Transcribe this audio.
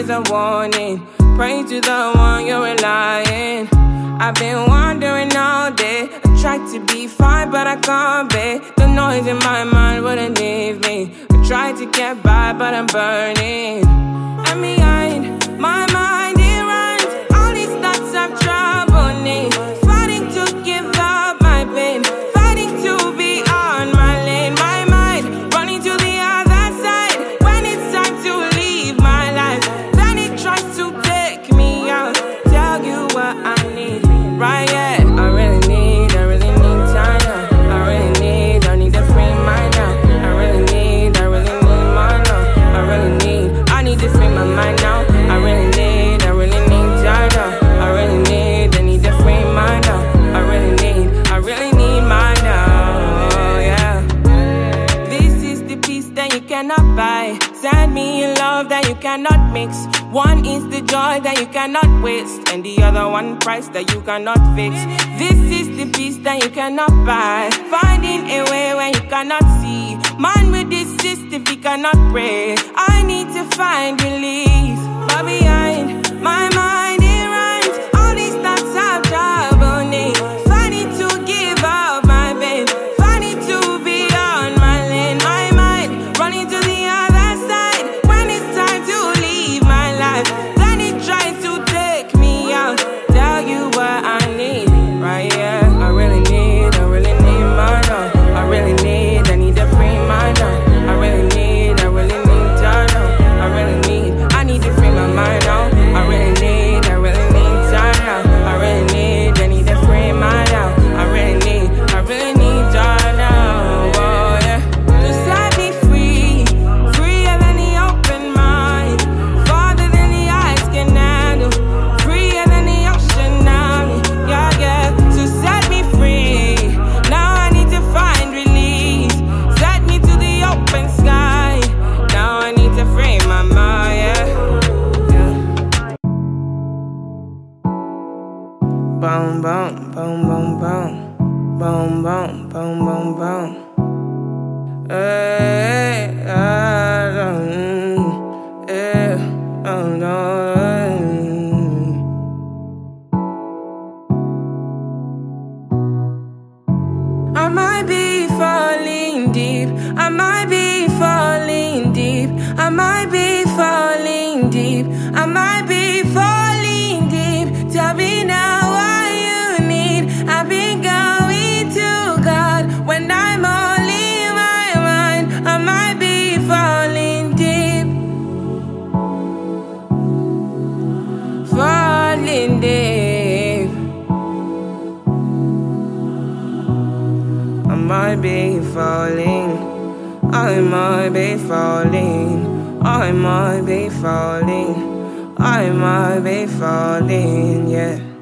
is a warning. Pray to the one you're relying. I've been wandering all day. I tried to be fine, but I can't be. The noise in my mind wouldn't leave me. I tried to get by, but I'm burning. And behind my mind, it runs. All these thoughts have troubled me. Fighting to give up my pain. Fighting to be on my lane. My mind running to the other side. When it's time to leave my life, then it tries to take me out. Tell you what I need. Right, yeah, I really need time now. I need to free mind now. I really need mine now. I need to free my mind now. I really need time now. I need to free mind now. I really need mine now, yeah. This is the peace that you cannot buy. Send me a love that you cannot mix. One is the joy that you cannot waste, and the other one price that you cannot fix. This is the peace that you cannot buy. Finding a way when you cannot see. Man with this system, he cannot pray. I need to find release. But behind my mind, it runs. All these thoughts have troubled me. Fighting to give up my pain. Fighting to be on my lane. My mind running to the other side. When it's time to leave my life, then it tries to take me out. Tell you what I need, right, yeah. I really need mine now. I need to free mine now. I really need time now. I need to free my mind now. I really need time now. I need to free mine now. I really need time now, oh yeah. To set me free, freer than the open mind, farther than the eyes can handle, freer than the ocean now, yeah, yeah. To set me free, now I need to find release. Set me to the open sky, now I need to free my mind, yeah, yeah. Boom, boom, boom, boom, boom. Boom, boom, boom, boom, boom. Hey, I don't, yeah, oh no. I might be falling deep. I might be falling deep. I might be falling deep. I might be falling deep. Tell me now what you need. I've been going to God when I'm all in my mind. I might be falling deep. Falling deep. I might be falling. I might be falling. I might be falling. I might be falling, yeah.